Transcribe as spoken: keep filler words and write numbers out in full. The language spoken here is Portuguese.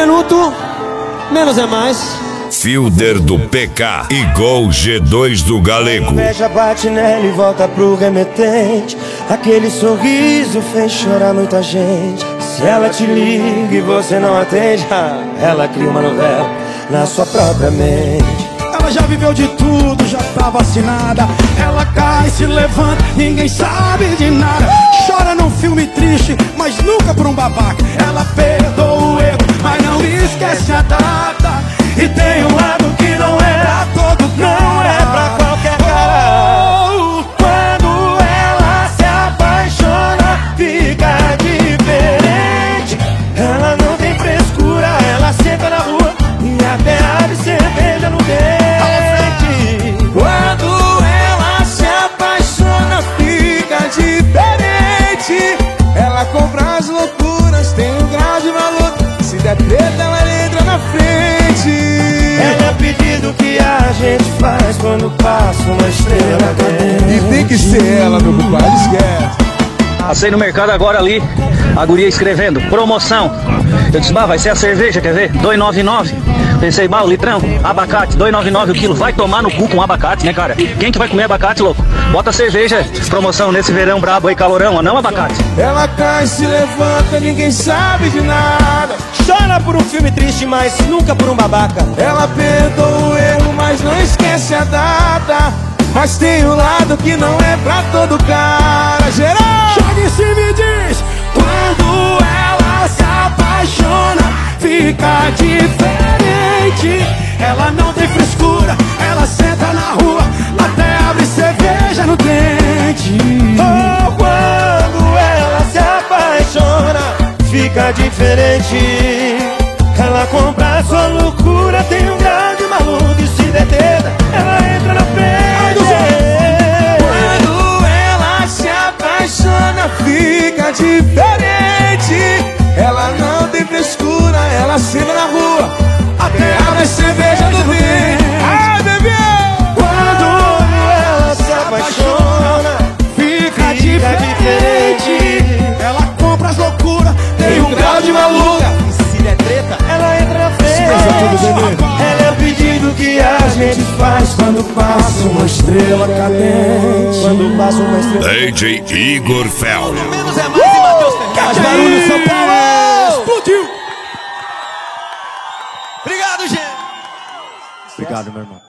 Benuto, menos é mais. Fielder do P K e Gol G dois do Galego. Inveja bate nela e volta pro remetente. Aquele sorriso fez chorar muita gente. Se ela te liga e você não atende, ela cria uma novela na sua própria mente. Ela já viveu de tudo, já tá vacinada. Ela cai, se levanta, ninguém sabe de nada. Chora num filme triste, mas nunca por um babaca. Ela perdoa o erro, mas não esquece a data. E tem um lado que não é pra todo, não é pra qualquer cara. Oh, quando ela se apaixona, fica diferente. Ela não tem frescura, ela senta na rua e até abre cerveja no dente. Quando ela se apaixona, fica diferente. Ela compra as loucuras, tem um grau de valor. Se der treta, ela entra na frente. É o pedido que a gente faz quando passa uma estrela cadente. E tem que ser ela, meu compadre, esquece. Passei no mercado agora ali, a guria escrevendo, promoção. Eu disse, bah, vai ser a cerveja, quer ver? dois reais e noventa e nove centavos. Pensei, bah, o litrão, abacate, dois reais e noventa e nove centavos o quilo. Vai tomar no cu com abacate, né, cara? Quem que vai comer abacate, louco? Bota cerveja, promoção nesse verão brabo aí, calorão, não abacate. Ela cai, se levanta, ninguém sabe de nada. Chora por um filme triste, mas nunca por um babaca. Ela perdoa o erro, mas não esquece a data. Mas tem um lado que não é pra todo cara. Geral! Joga em cima e diz: quando ela se apaixona, fica diferente. Ela não tem frescura, ela senta na rua, até abre cerveja no dente. Oh, quando ela se apaixona, fica diferente. Ela compra a sua loucura, tem um grau de maluco e se deteta, ela entra na frente. Quando ela se apaixona, fica diferente. Ela não tem frescura, ela senta na rua, até abre cerveja no dente. Ai, bebê! Quando ela se apaixona, fica diferente. Ela compra as loucuras, tem um grau de maluca. Se der treta, ela entra na frente. Ela é o pedido que a gente faz quando passa uma estrela cadente. Quando passa uma estrela D J Igor Fel. Menos é mais e Matheus Ferreira. Faz barulho, São Paulo! Explodiu! Obrigado, gente. Obrigado, meu irmão.